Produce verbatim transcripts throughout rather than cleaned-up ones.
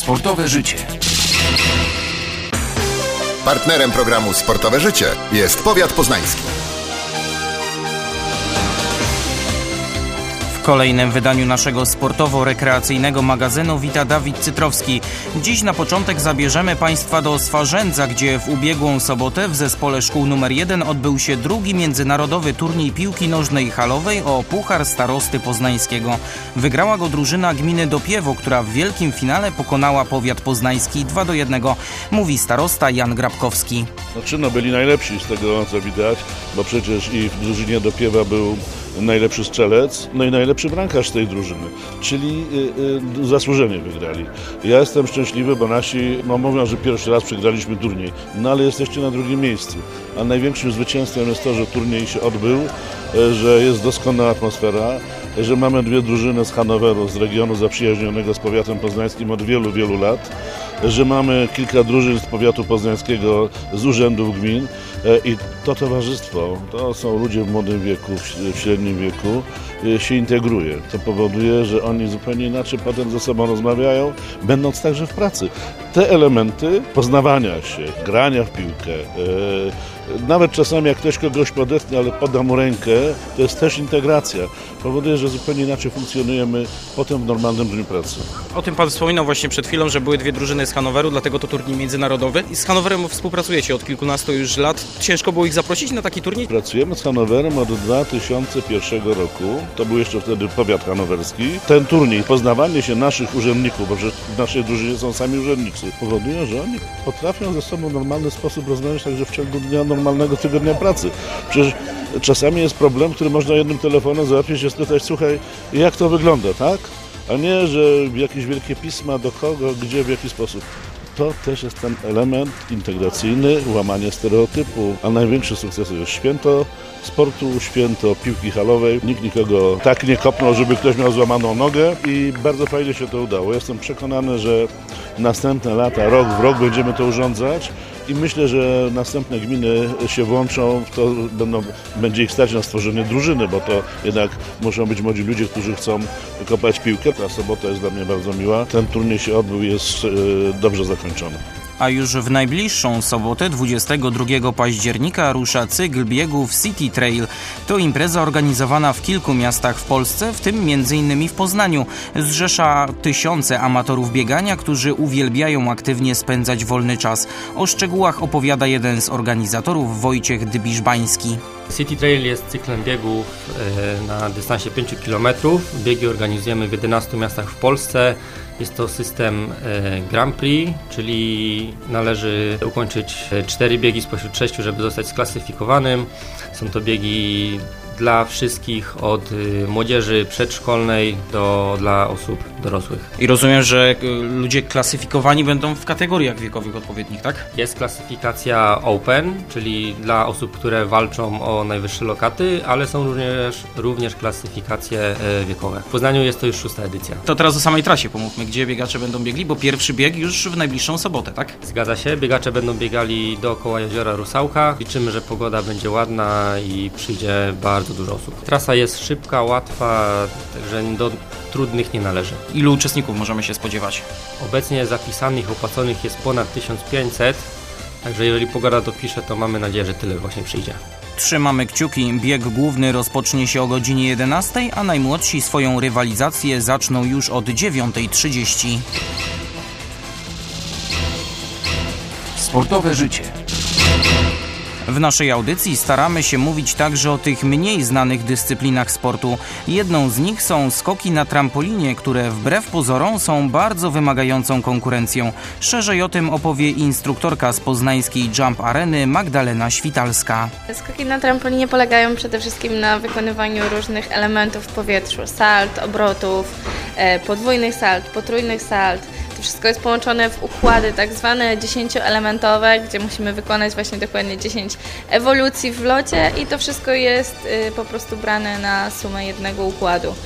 Sportowe życie. Partnerem programu Sportowe życie jest Powiat Poznański. W kolejnym wydaniu naszego sportowo-rekreacyjnego magazynu wita Dawid Cytrowski. Dziś na początek zabierzemy Państwa do Swarzędza, gdzie w ubiegłą sobotę w zespole szkół numer jeden odbył się drugi międzynarodowy turniej piłki nożnej halowej o Puchar Starosty Poznańskiego. Wygrała go drużyna gminy Dopiewo, która w wielkim finale pokonała powiat poznański dwa do jednego, mówi starosta Jan Grabkowski. Znaczy, no byli najlepsi z tego, co widać, bo przecież i w drużynie Dopiewa był najlepszy strzelec, no i najlepszy bramkarz tej drużyny, czyli y, y, zasłużenie wygrali. Ja jestem szczęśliwy, bo nasi no, mówią, że pierwszy raz przegraliśmy turniej, no ale jesteście na drugim miejscu, a największym zwycięstwem jest to, że turniej się odbył, y, że jest doskonała atmosfera, y, że mamy dwie drużyny z Hanoweru, z regionu zaprzyjaźnionego z powiatem poznańskim od wielu, wielu lat, że mamy kilka drużyn z powiatu poznańskiego, z urzędów gmin i to towarzystwo, to są ludzie w młodym wieku, w średnim wieku, się integruje. To powoduje, że oni zupełnie inaczej potem ze sobą rozmawiają, będąc także w pracy. Te elementy poznawania się, grania w piłkę, nawet czasami jak ktoś kogoś podetnie, ale poda mu rękę, to jest też integracja. Powoduje, że zupełnie inaczej funkcjonujemy potem w normalnym dniu pracy. O tym Pan wspominał właśnie przed chwilą, że były dwie drużyny z Hanoweru, dlatego to turniej międzynarodowy. I z Hanowerem współpracujecie od kilkunastu już lat. Ciężko było ich zaprosić na taki turniej? Pracujemy z Hanowerem od dwa tysiące pierwszego roku. To był jeszcze wtedy powiat hanowerski. Ten turniej, poznawanie się naszych urzędników, bo w naszej drużynie są sami urzędnicy, powodują, że oni potrafią ze sobą w normalny sposób rozmawiać także w ciągu dnia normalnego tygodnia pracy. Przecież czasami jest problem, który można jednym telefonem załatwić, jest spytać, słuchaj, jak to wygląda, tak? A nie, że jakieś wielkie pisma do kogo, gdzie, w jaki sposób. To też jest ten element integracyjny, łamanie stereotypu, a największy sukces jest święto sportu, święto piłki halowej. Nikt nikogo tak nie kopnął, żeby ktoś miał złamaną nogę i bardzo fajnie się to udało. Jestem przekonany, że następne lata, rok w rok będziemy to urządzać i myślę, że następne gminy się włączą, w to będą, będzie ich stać na stworzenie drużyny, bo to jednak muszą być młodzi ludzie, którzy chcą kopać piłkę. Ta sobota jest dla mnie bardzo miła. Ten turniej się odbył, jest dobrze zakończony. A już w najbliższą sobotę, dwudziestego drugiego października, rusza cykl biegów City Trail. To impreza organizowana w kilku miastach w Polsce, w tym między innymi w Poznaniu. Zrzesza tysiące amatorów biegania, którzy uwielbiają aktywnie spędzać wolny czas. O szczegółach opowiada jeden z organizatorów, Wojciech Dybisz-Bański. City Trail jest cyklem biegów na dystansie pięciu kilometrów. Biegi organizujemy w jedenastu miastach w Polsce. Jest to system Grand Prix, czyli należy ukończyć cztery biegi spośród sześciu, żeby zostać sklasyfikowanym. Są to biegi dla wszystkich, od młodzieży przedszkolnej do dla osób dorosłych. I rozumiem, że ludzie klasyfikowani będą w kategoriach wiekowych odpowiednich, tak? Jest klasyfikacja Open, czyli dla osób, które walczą o najwyższe lokaty, ale są również, również klasyfikacje wiekowe. W Poznaniu jest to już szósta edycja. To teraz o samej trasie pomówmy, gdzie biegacze będą biegli, bo pierwszy bieg już w najbliższą sobotę, tak? Zgadza się, biegacze będą biegali dookoła jeziora Rusałka. Liczymy, że pogoda będzie ładna i przyjdzie bardzo dużo osób. Trasa jest szybka, łatwa, także do trudnych nie należy. Ilu uczestników możemy się spodziewać? Obecnie zapisanych, opłaconych jest ponad tysiąc pięćset, także jeżeli pogoda dopisze, to mamy nadzieję, że tyle właśnie przyjdzie. Trzymamy kciuki. Bieg główny rozpocznie się o godzinie jedenastej, a najmłodsi swoją rywalizację zaczną już od dziewiątej trzydzieści. Sportowe życie. W naszej audycji staramy się mówić także o tych mniej znanych dyscyplinach sportu. Jedną z nich są skoki na trampolinie, które wbrew pozorom są bardzo wymagającą konkurencją. Szerzej o tym opowie instruktorka z poznańskiej Jump Areny Magdalena Świtalska. Skoki na trampolinie polegają przede wszystkim na wykonywaniu różnych elementów w powietrzu. Salt, obrotów, podwójnych salt, potrójnych salt. To wszystko jest połączone w układy tak zwane dziesięcioelementowe, gdzie musimy wykonać właśnie dokładnie dziesięć ewolucji w locie i to wszystko jest y, po prostu brane na sumę jednego układu.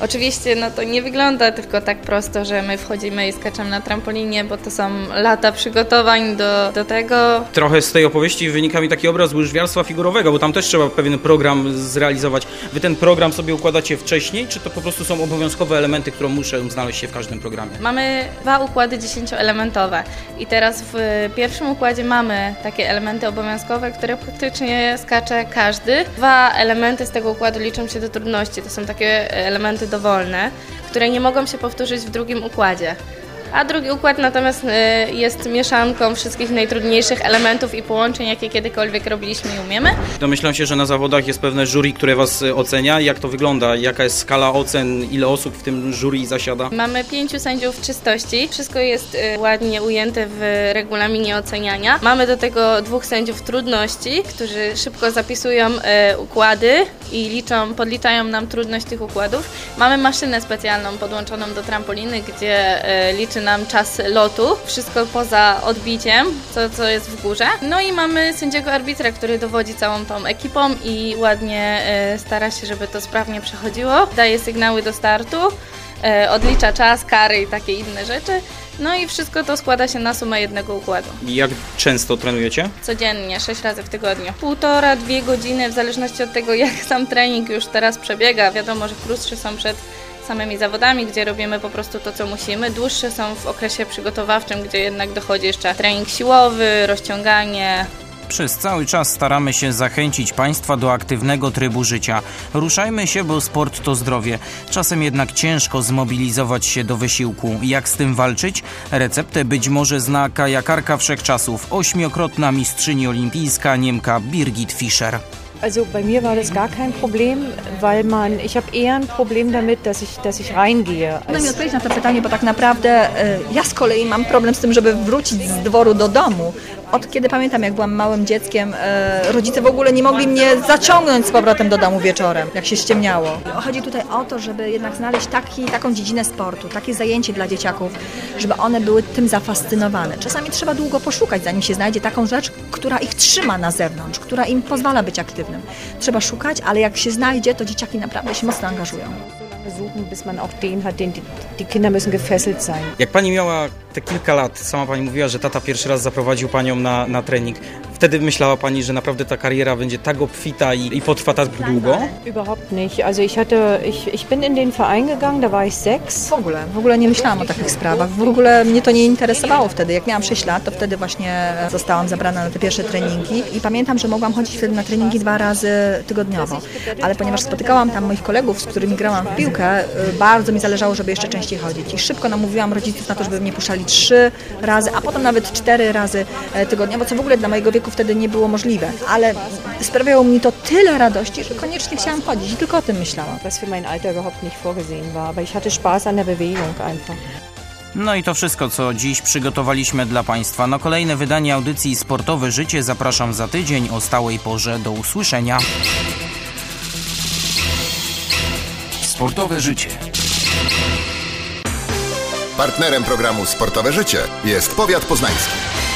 Oczywiście no to nie wygląda tylko tak prosto, że my wchodzimy i skaczemy na trampolinie, bo to są lata przygotowań do, do tego. Trochę z tej opowieści wynika mi taki obraz łyżwiarstwa figurowego, bo tam też trzeba pewien program zrealizować. Wy ten program sobie układacie wcześniej, czy to po prostu są obowiązkowe elementy, które muszą znaleźć się w każdym programie? Mamy dwa układy dziesięcioelementowe i teraz w pierwszym układzie mamy takie elementy obowiązkowe, które praktycznie skacze każdy. Dwa elementy z tego układu liczą się do trudności. To są takie elementy dowolne, które nie mogą się powtórzyć w drugim układzie. A drugi układ natomiast jest mieszanką wszystkich najtrudniejszych elementów i połączeń, jakie kiedykolwiek robiliśmy i umiemy. Domyślam się, że na zawodach jest pewne jury, które Was ocenia. Jak to wygląda? Jaka jest skala ocen? Ile osób w tym jury zasiada? Mamy pięciu sędziów czystości. Wszystko jest ładnie ujęte w regulaminie oceniania. Mamy do tego dwóch sędziów trudności, którzy szybko zapisują układy i liczą, podliczają nam trudność tych układów. Mamy maszynę specjalną podłączoną do trampoliny, gdzie liczy nam czas lotu, wszystko poza odbiciem, co, co jest w górze. No i mamy sędziego arbitra, który dowodzi całą tą ekipą i ładnie e, stara się, żeby to sprawnie przechodziło. Daje sygnały do startu, e, odlicza czas, kary i takie inne rzeczy. No i wszystko to składa się na sumę jednego układu. Jak często trenujecie? Codziennie, sześć razy w tygodniu. Półtora, dwie godziny, w zależności od tego, jak sam trening już teraz przebiega. Wiadomo, że krótsze są przed samymi zawodami, gdzie robimy po prostu to, co musimy. Dłuższe są w okresie przygotowawczym, gdzie jednak dochodzi jeszcze trening siłowy, rozciąganie. Przez cały czas staramy się zachęcić Państwa do aktywnego trybu życia. Ruszajmy się, bo sport to zdrowie. Czasem jednak ciężko zmobilizować się do wysiłku. Jak z tym walczyć? Receptę być może zna kajakarka wszechczasów, ośmiokrotna mistrzyni olimpijska Niemka Birgit Fischer. Also bei mir war das gar kein Problem, weil man, ich habe eher ein Problem damit, dass ich, dass ich reingehe. Trudno mi odpowiedzieć na to pytanie, bo tak naprawdę y, ja z kolei mam problem z tym, żeby wrócić z dworu do domu. Od kiedy pamiętam, jak byłam małym dzieckiem, y, rodzice w ogóle nie mogli mnie zaciągnąć z powrotem do domu wieczorem, jak się ściemniało. Chodzi tutaj o to, żeby jednak znaleźć taki, taką dziedzinę sportu, takie zajęcie dla dzieciaków, żeby one były tym zafascynowane. Czasami trzeba długo poszukać, zanim się znajdzie taką rzecz, która ich trzyma na zewnątrz, która im pozwala być aktywnym. Trzeba szukać, ale jak się znajdzie, to dzieciaki naprawdę się mocno angażują. Suchen, bis man auch den hat, den die, die Kinder müssen gefesselt sein. Jak Pani miała te kilka lat, sama Pani mówiła, że tata pierwszy raz zaprowadził Panią na, na trening. Wtedy myślała Pani, że naprawdę ta kariera będzie tak obfita i, i potrwa tak długo? Überhaupt nicht. Also ich hatte, ich, ich bin in den Verein gegangen, da war ich sechs. W ogóle, w ogóle nie myślałam o takich sprawach. W ogóle mnie to nie interesowało wtedy. Jak miałam sześć lat, to wtedy właśnie zostałam zabrana na te pierwsze treningi i pamiętam, że mogłam chodzić wtedy na treningi dwa razy tygodniowo. Ale ponieważ spotykałam tam moich kolegów, z którymi grałam w piłkę, bardzo mi zależało, żeby jeszcze częściej chodzić. I szybko namówiłam rodziców na to, żeby mnie puszczali trzy razy, a potem nawet cztery razy tygodniowo, co w ogóle dla mojego wieku wtedy nie było możliwe. Ale sprawiało mi to tyle radości, że koniecznie chciałam chodzić i tylko o tym myślałam. Was für mein Alter überhaupt nicht vorgesehen war, aber ich hatte Spaß an der Bewegung einfach. No i to wszystko, co dziś przygotowaliśmy dla Państwa. Na kolejne wydanie audycji Sportowe Życie zapraszam za tydzień o stałej porze. Do usłyszenia. Sportowe Życie. Partnerem programu Sportowe Życie jest Powiat Poznański.